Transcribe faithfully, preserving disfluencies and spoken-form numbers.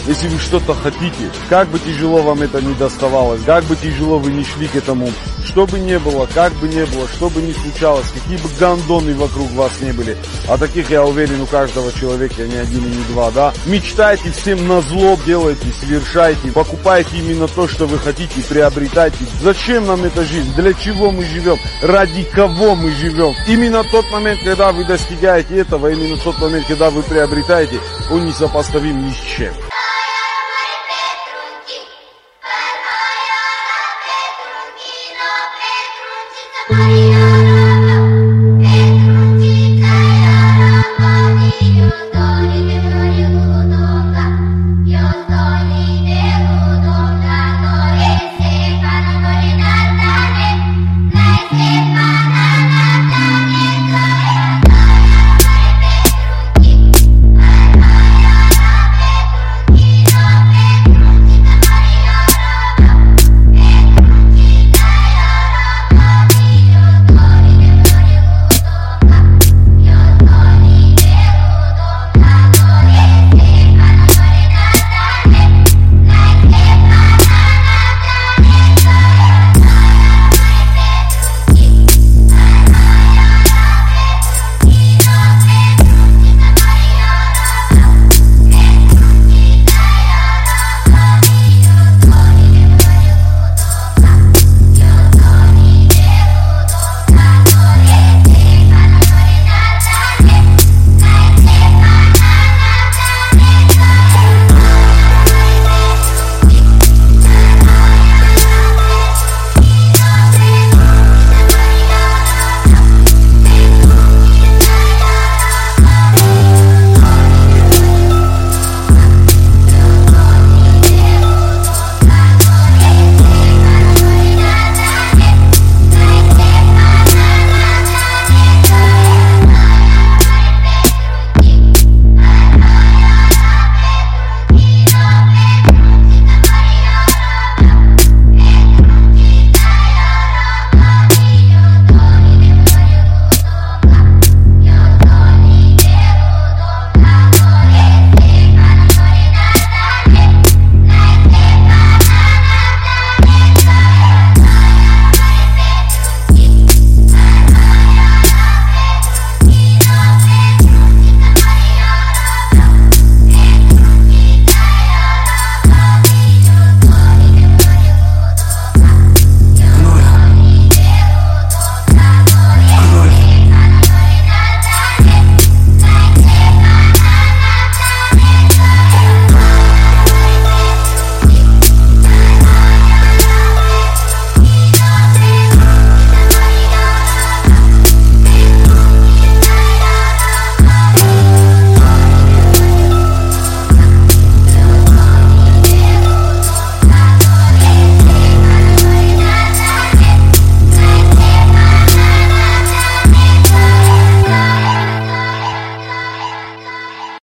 если вы что-то хотите, как бы тяжело вам это ни доставалось, как бы тяжело вы ни шли к этому, что бы ни было, как бы ни было, что бы ни случалось, какие бы гондоны вокруг вас не были, а таких, я уверен, у каждого человека не один и не два, да, мечтайте всем назло, делайте, совершайте, покупайте именно то, что вы хотите, приобретайте. Зачем нам эта жизнь? Для чего мы живем? Ради кого мы живем? Именно тот момент, когда вы достигаете этого, именно тот момент, когда вы приобретаете, он несопоставим ни с чем. Bye.